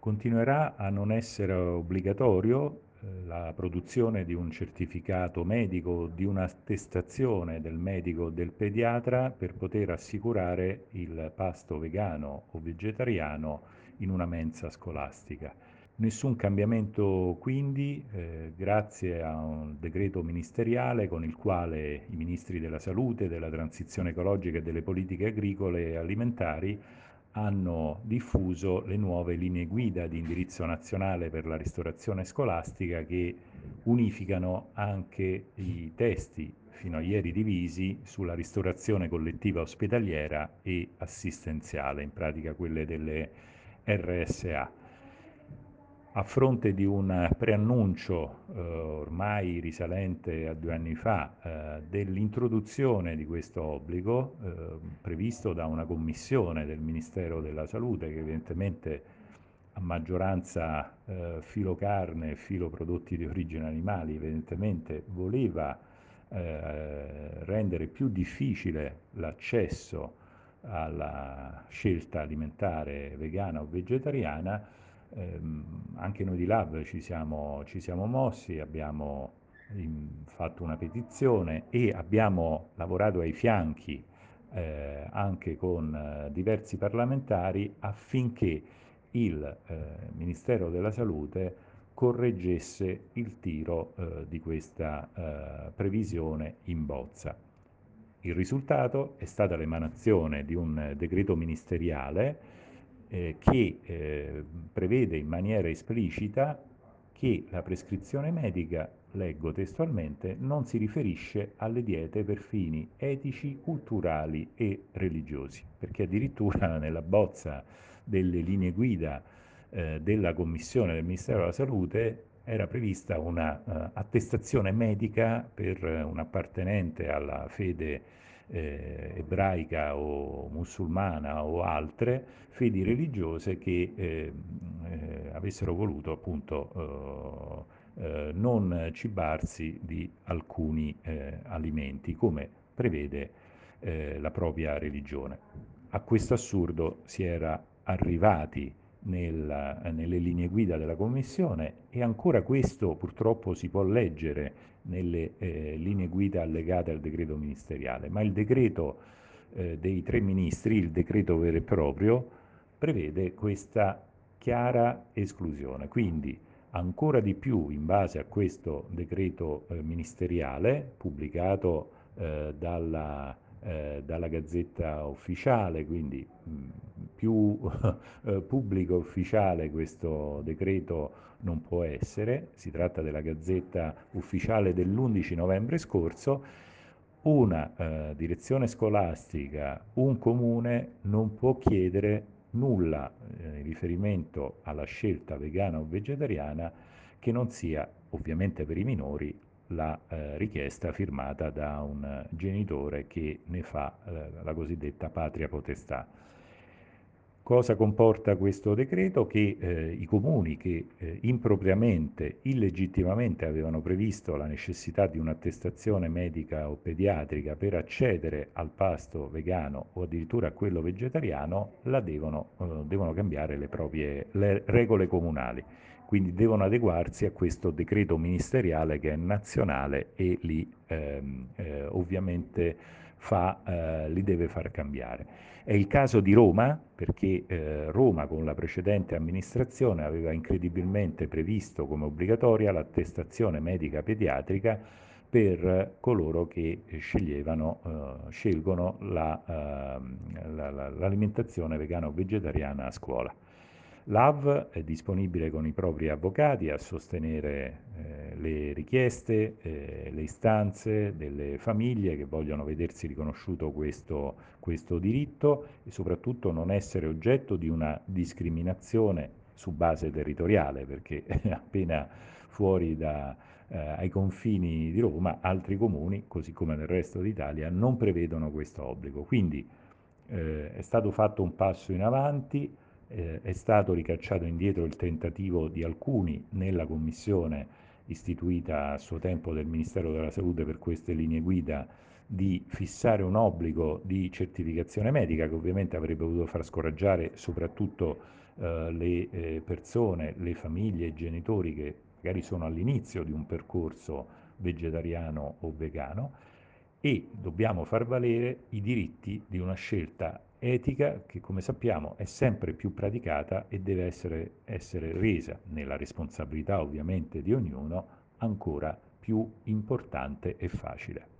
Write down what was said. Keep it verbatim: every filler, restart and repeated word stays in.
continuerà a non essere obbligatorio eh, la produzione di un certificato medico, di un'attestazione del medico o del pediatra per poter assicurare il pasto vegano o vegetariano in una mensa scolastica. Nessun cambiamento quindi, eh, grazie a un decreto ministeriale con il quale i ministri della salute, della transizione ecologica e delle politiche agricole e alimentari hanno diffuso le nuove linee guida di indirizzo nazionale per la ristorazione scolastica che unificano anche i testi fino a ieri divisi sulla ristorazione collettiva ospedaliera e assistenziale, in pratica quelle delle R S A. A fronte di un preannuncio eh, ormai risalente a due anni fa eh, dell'introduzione di questo obbligo eh, previsto da una commissione del Ministero della Salute che evidentemente a maggioranza eh, filo carne e filo prodotti di origine animali evidentemente voleva eh, rendere più difficile l'accesso alla scelta alimentare vegana o vegetariana. Ehm, anche noi di Lab ci siamo, ci siamo mossi, abbiamo in- fatto una petizione e abbiamo lavorato ai fianchi eh, anche con eh, diversi parlamentari affinché il eh, Ministero della Salute correggesse il tiro eh, di questa eh, previsione in bozza. Il risultato è stata l'emanazione di un eh, decreto ministeriale eh, che eh, prevede in maniera esplicita che la prescrizione medica, leggo testualmente, non si riferisce alle diete per fini etici, culturali e religiosi, perché addirittura nella bozza delle linee guida eh, della Commissione del Ministero della Salute era prevista una uh, attestazione medica per un appartenente alla fede eh, ebraica o musulmana o altre fedi religiose che eh, eh, avessero voluto appunto eh, eh, non cibarsi di alcuni eh, alimenti, come prevede eh, la propria religione. A questo assurdo si era arrivati nella, nelle linee guida della Commissione e ancora questo purtroppo si può leggere nelle eh, linee guida allegate al decreto ministeriale, ma il decreto eh, dei tre ministri, il decreto vero e proprio, prevede questa chiara esclusione. Quindi ancora di più in base a questo decreto eh, ministeriale pubblicato eh, dalla, eh, dalla Gazzetta Ufficiale, quindi mh, più eh, pubblico ufficiale questo decreto non può essere, si tratta della Gazzetta Ufficiale dell'undici novembre scorso, una eh, direzione scolastica, un comune non può chiedere nulla eh, in riferimento alla scelta vegana o vegetariana che non sia, ovviamente per i minori, la eh, richiesta firmata da un genitore che ne fa eh, la cosiddetta patria potestà. Cosa comporta questo decreto? Che eh, i comuni che eh, impropriamente, illegittimamente avevano previsto la necessità di un'attestazione medica o pediatrica per accedere al pasto vegano o addirittura a quello vegetariano, la devono, eh, devono cambiare le proprie le regole comunali. Quindi devono adeguarsi a questo decreto ministeriale che è nazionale e li ehm, eh, ovviamente fa, eh, li deve far cambiare. È il caso di Roma, perché eh, Roma con la precedente amministrazione aveva incredibilmente previsto come obbligatoria l'attestazione medica pediatrica per coloro che sceglievano, eh, scelgono la, ehm, la, la, l'alimentazione vegana o vegetariana a scuola. L'A V è disponibile con i propri avvocati a sostenere eh, le richieste, eh, le istanze delle famiglie che vogliono vedersi riconosciuto questo, questo diritto e soprattutto non essere oggetto di una discriminazione su base territoriale, perché appena fuori da, eh, ai confini di Roma altri comuni, così come nel resto d'Italia, non prevedono questo obbligo. Quindi eh, è stato fatto un passo in avanti, eh, è stato ricacciato indietro il tentativo di alcuni nella commissione istituita a suo tempo del Ministero della Salute per queste linee guida di fissare un obbligo di certificazione medica che ovviamente avrebbe potuto far scoraggiare soprattutto eh, le eh, persone, le famiglie, i genitori che magari sono all'inizio di un percorso vegetariano o vegano, e dobbiamo far valere i diritti di una scelta etica che, come sappiamo, è sempre più praticata e deve essere, essere resa, nella responsabilità ovviamente di ognuno, ancora più importante e facile.